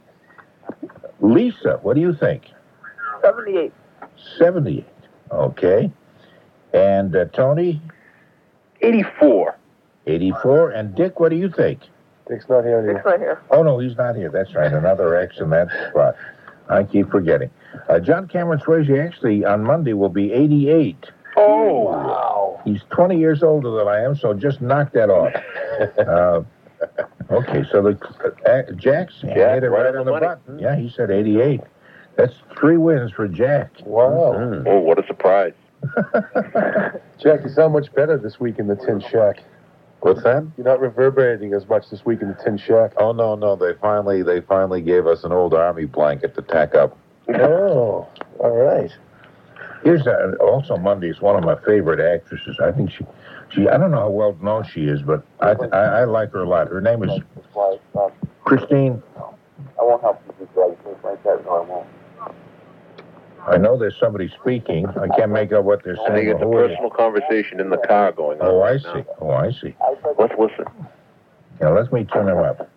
Lisa, what do you think? 78. 78. Okay. And Tony? 84. 84. And Dick, what do you think? Dick's not here It's anymore. right here. Oh, no, he's not here. That's right. Another X in that spot. I keep forgetting. John Cameron Swayze actually on Monday will be 88. Oh, wow. He's 20 years older than I am, so just knock that off. Okay, so Jack's hit it right on the button. Yeah, he said 88. That's 3 wins for Jack. Wow. Oh, what a surprise. Jack, you sound much better this week in the Tin Shack. What's that? You're not reverberating as much this week in the Tin Shack. Oh, no. They finally gave us an old army blanket to tack up. Oh, all right. Here's also Monday's one of my favorite actresses. I think she I don't know how well known she is, but I like her a lot. Her name is Christine. I won't help you with things like that. No, I won't. I know there's somebody speaking. I can't make out what they're I think saying. it's a personal conversation in the car going on. Oh, I right see. now. Oh, I see. Let's listen. Now, let me turn him up.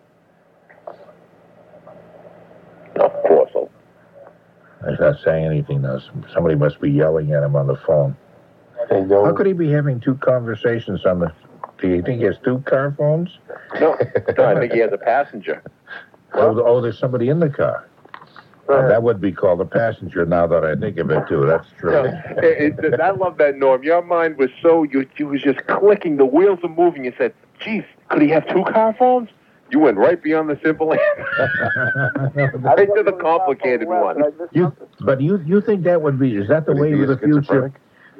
Of course. He's not saying anything now. Somebody must be yelling at him on the phone. Hey, no. How could he be having 2 conversations on the... Do you think he has 2 car phones? No, I think he has a passenger. Oh, there's somebody in the car. That would be called a passenger now that I think of it, too. That's true. I love that, Norm. Your mind was you was just clicking. The wheels are moving. You said, geez, could he have 2 car phones? You went right beyond the simple answer. Right to the complicated one. But you think that would be... Is that the way of the future?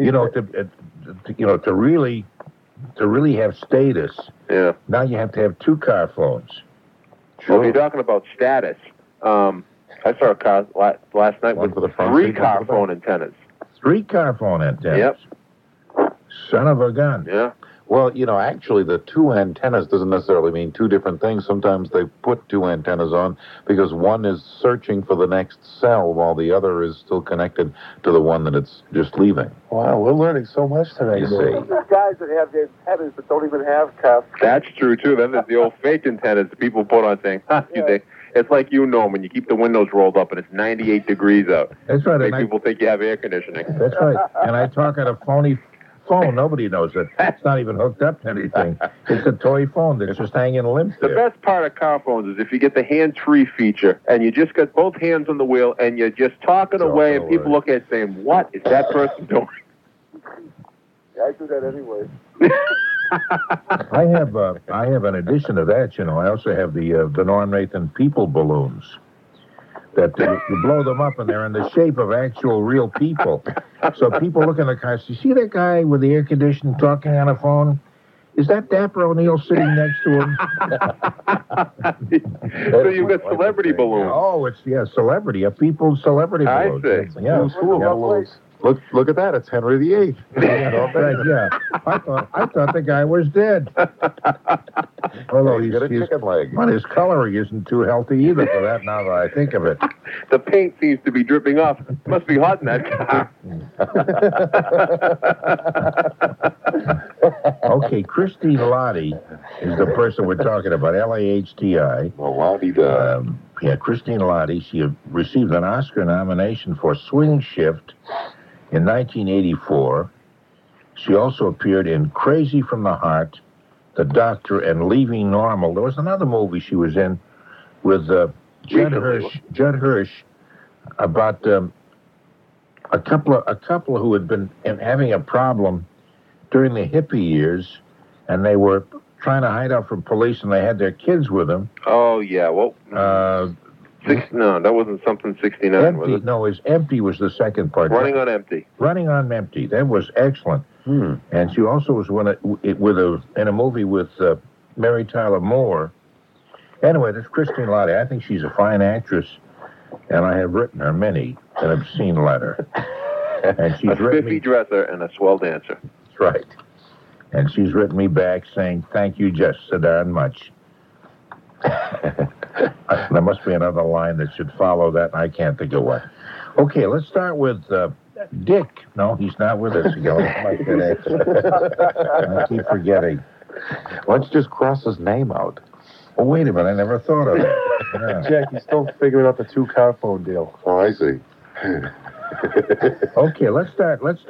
To really have status, Yeah. now you have to have 2 car phones. Well, if you're talking about status, I saw a car last night with 3 car phone antennas. 3 car phone antennas. Yep. Son of a gun. Yeah. Well, actually, the 2 antennas doesn't necessarily mean 2 different things. Sometimes they put 2 antennas on because one is searching for the next cell while the other is still connected to the one that it's just leaving. Wow, we're learning so much tonight. You see. There's guys that have their antennas but don't even have cuffs. That's true, too. Then there's the old fake antennas that people put on saying, it's like when you keep the windows rolled up and it's 98 degrees out. That's right. Make people think you have air conditioning. That's right. And I talk on a phony phone. Nobody knows it. It's not even hooked up to anything. It's a toy phone that's just hanging limp The there. best part of car phones is if you get the hands-free feature and you just got both hands on the wheel and you're just talking away and people look at it saying, what is that person doing? Yeah, I do that anyway. I have an addition to that, I also have the Norm Nathan people balloons. That you blow them up and they're in the shape of actual real people. So people look in the car, you see that guy with the air conditioning talking on a phone? Is that Dapper O'Neill sitting next to him? So you've got celebrity balloons. Oh, it's celebrity, a people's celebrity I balloon. see. Yeah. Who's who of balloons? Look at that. It's Henry VIII. Yeah, that's right, yeah. I thought the guy was dead. Although He's got a chicken leg. But his coloring isn't too healthy either for that, now that I think of it. The paint seems to be dripping off. It must be hot in that car. Okay, Christine Lahti is the person we're talking about, Lahti. Well, Lottie does. Yeah, Christine Lahti. She received an Oscar nomination for Swing Shift in 1984. She also appeared in Crazy from the Heart, The Doctor, and Leaving Normal. There was another movie she was in with Judd Hirsch about a couple who had been having a problem during the hippie years, and they were trying to hide out from police, and they had their kids with them. Oh, yeah. Well, no, that wasn't something 69, Empty, was it? no, Empty was the second part. Running on Empty. Running on Empty. That was excellent. And she also was in a movie with Mary Tyler Moore. Anyway, that's Christine Lahti. I think she's a fine actress, and I have written her many an obscene letter. And she's A spiffy dresser and a swell dancer. That's right. And she's written me back saying, thank you just so darn much. There must be another line that should follow that, and I can't think of what. Okay, let's start with Dick. No, he's not with us. I keep forgetting. Why don't you just cross his name out? Oh, wait a minute. I never thought of that. Yeah. Jack, he's still figuring out the 2-car phone deal. Oh, I see. Okay, let's start with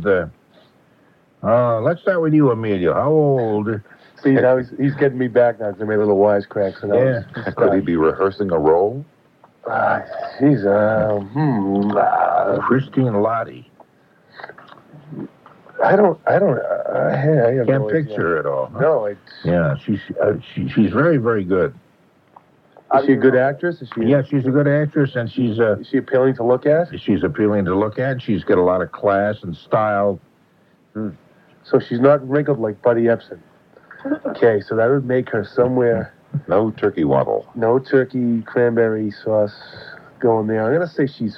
you, Emilio. How old? See, now he's getting me back now. He's made little wisecracks. And Could he be rehearsing a role? Christine Lahti. I have Can't no picture her at all. Huh? No, Yeah, she's very, very good. Is she a good actress? Yeah, she's a good actress, and she's Is she appealing to look at? She's appealing to look at. She's got a lot of class and style. So she's not wrinkled like Buddy Epson. Okay, so that would make her somewhere. No turkey waddle. No turkey cranberry sauce going there. I'm gonna say she's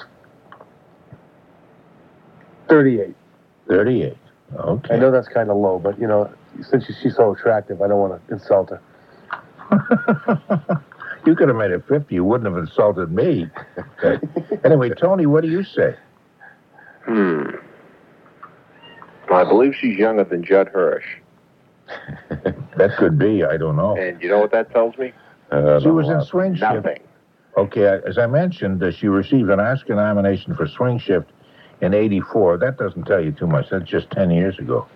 38. 38. Okay. I know that's kind of low, but since she's so attractive, I don't want to insult her. You could have made it 50. You wouldn't have insulted me. Okay. Anyway, Tony, what do you say? I believe she's younger than Judd Hirsch. That could be. I don't know. And you know what that tells me? She was in Swing Shift. Nothing. Okay, as I mentioned, she received an Oscar nomination for Swing Shift in 84. That doesn't tell you too much. That's just 10 years ago.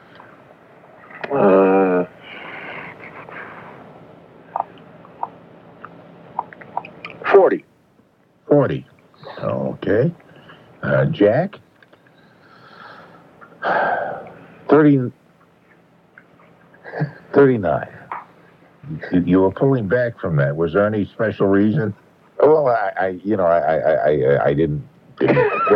40. 40. Okay. Jack? 39. You were pulling back from that. Was there any special reason? Well, I didn't. He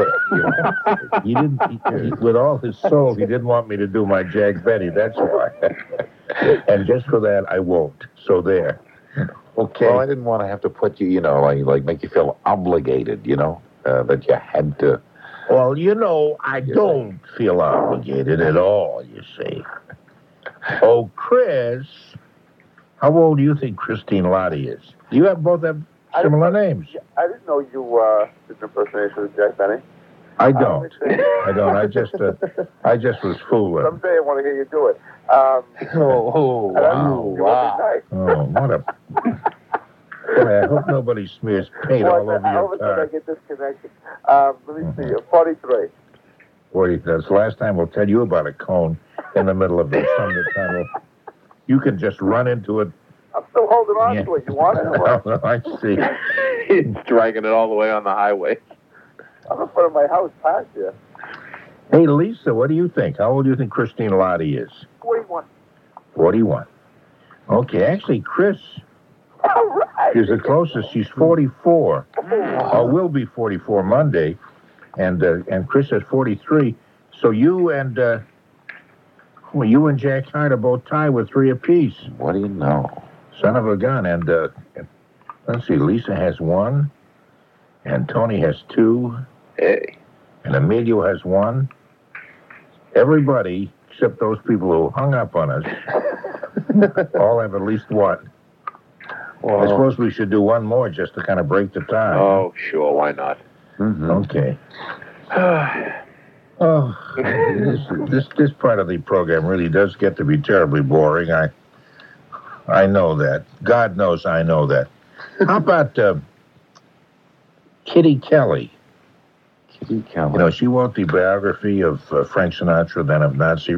didn't. With all his soul, he didn't want me to do my Jack Benny. That's why. And just for that, I won't. So there. Okay. Well, I didn't want to have to put you, like make you feel obligated, that you had to. Well, I don't feel obligated at all, you see. Oh, Chris, how old do you think Christine Lahti is? Do you both have similar names? I didn't know you did an impersonation of Jack Benny. I don't. I just was fooling. Someday I want to hear you do it. Wow. Nice. Oh, what a... Boy, I hope nobody smears paint all over your car. I get disconnected. Let me see. 43. 40. That's the last time we'll tell you about a cone in the middle of the Thunder Tunnel. You can just run into it. I'm still holding on to it. You want it? Oh, I see. He's dragging it all the way on the highway. I'm in front of my house past you. Hey, Lisa, what do you think? How old do you think Christine Lahti is? 41. 41. Okay, actually, Chris All right. is the closest. She's 44. Or will be 44 Monday. And Chris is 43. So you and Jack Hart are both tied with 3 apiece. What do you know? Son of a gun. And let's see, Lisa has 1, and Tony has 2. Hey. And Emilio has one. Everybody, except those people who hung up on us, all have at least one. Well, I suppose we should do one more just to kind of break the time. Oh, sure, why not? Mm-hmm. Okay. Oh, this part of the program really does get to be terribly boring. I know that. God knows I know that. How about Kitty Kelly? Kitty Kelly. You know, she wrote the biography of Frank Sinatra, then of Nancy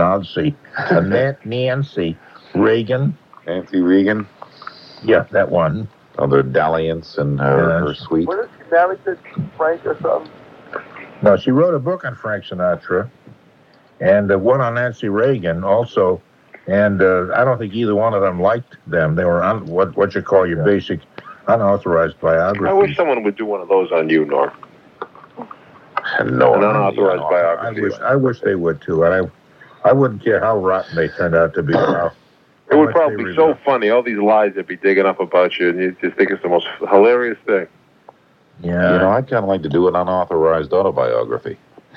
Reagan. Nancy Reagan. Yeah, that one. Other dalliance in her suite. What is she married to Frank or something? No, she wrote a book on Frank Sinatra, and one on Nancy Reagan also. And I don't think either one of them liked them. They were what you call your basic unauthorized biography. I wish someone would do one of those on you, Norm. No, an unauthorized biography. I wish they would too, and I wouldn't care how rotten they turned out to be. It would probably be so funny. All these lies they'd be digging up about you, and you just think it's the most hilarious thing. Yeah, you know, I'd kind of like to do an unauthorized autobiography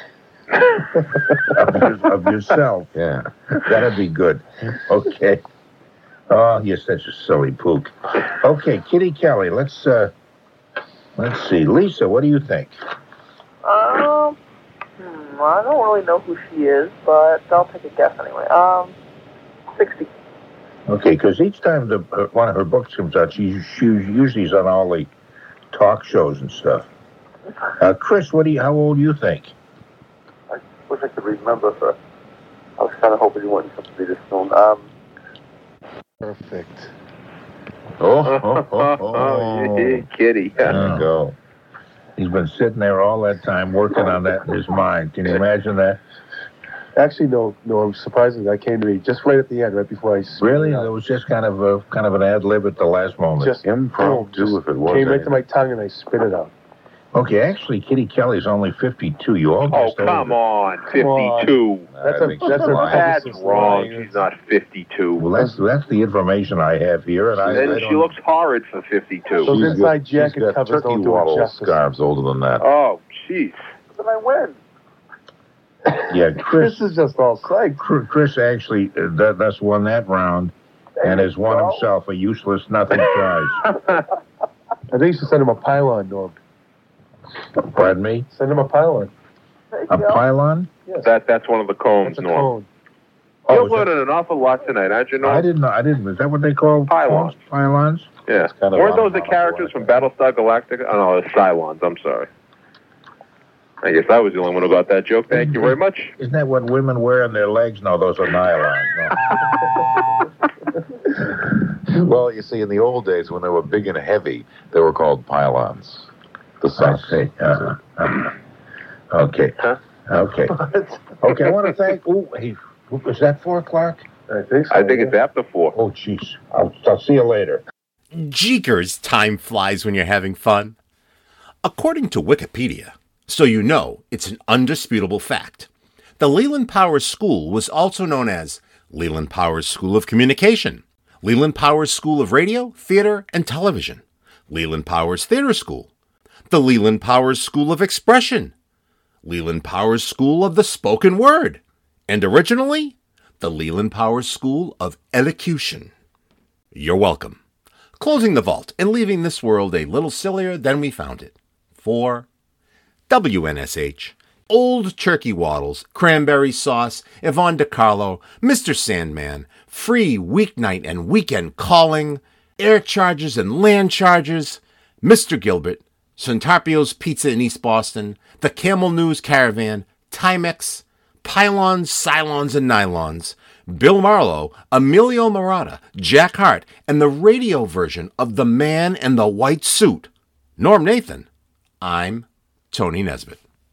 of yourself. Yeah, that'd be good. Okay. Oh, you're such a silly pook. Okay, Kitty Kelly. Let's see. Lisa, what do you think? I don't really know who she is, but I'll take a guess anyway. 60. Okay, because each time one of her books comes out, she usually is on all the talk shows and stuff. Chris, how old do you think? I wish I could remember her. I was kind of hoping you wouldn't come to me this soon. Perfect. Oh, Kitty. There you go. He's been sitting there all that time working on that in his mind. Can you imagine that? Actually, no. Surprisingly, that came to me just right at the end, right before I. Really, it was just kind of an ad lib at the last moment. Just impromptu, if it was. Came right to my tongue, and I spit it out. Okay, actually, Kitty Kelly's only 52. You all guessed come on, 52. That's wrong. She's not 52. Well, that's the information I have here, and then she looks horrid for 52. Those inside jacket covers turkey don't do it waddle justice. scarves older than that. Oh, jeez. Then I win. Yeah, Chris is just all psyched. Chris actually that's won that round, and has won himself a useless nothing prize. I think you should send him a pylon, Norm. Pardon me? Send him a pylon. A pylon? Yes. That's one of the cones, Norm. You're learning an awful lot tonight, aren't you, Norm? I didn't know. Is that what they call pylons? Pylons? Yeah. Weren't those the characters from Battlestar Galactica? Oh, no, it's Cylons. I'm sorry. I guess I was the only one who got that joke. Thank you very much. Isn't that what women wear on their legs? No, those are nylons. No. Well, you see, in the old days when they were big and heavy, they were called pylons. The socks. Okay. Huh? Okay. Okay, I want to thank... Hey, is that 4 o'clock? I think so. I think it's after 4. Oh, jeez. I'll see you later. Jeekers, time flies when you're having fun. According to Wikipedia, so you know it's an undisputable fact, the Leland Powers School was also known as Leland Powers School of Communication, Leland Powers School of Radio, Theater, and Television, Leland Powers Theater School, the Leland Powers School of Expression, Leland Powers School of the Spoken Word, and originally, the Leland Powers School of Elocution. You're welcome. Closing the vault and leaving this world a little sillier than we found it. For WNSH, Old Turkey Waddles, Cranberry Sauce, Yvonne DiCarlo, Mr. Sandman, Free Weeknight and Weekend Calling, Air Charges and Land Charges, Mr. Gilbert, Santarpio's Pizza in East Boston, the Camel News Caravan, Timex, Pylons, Cylons, and Nylons, Bill Marlowe, Emilio Murata, Jack Hart, and the radio version of The Man in the White Suit. Norm Nathan, I'm Tony Nesbitt.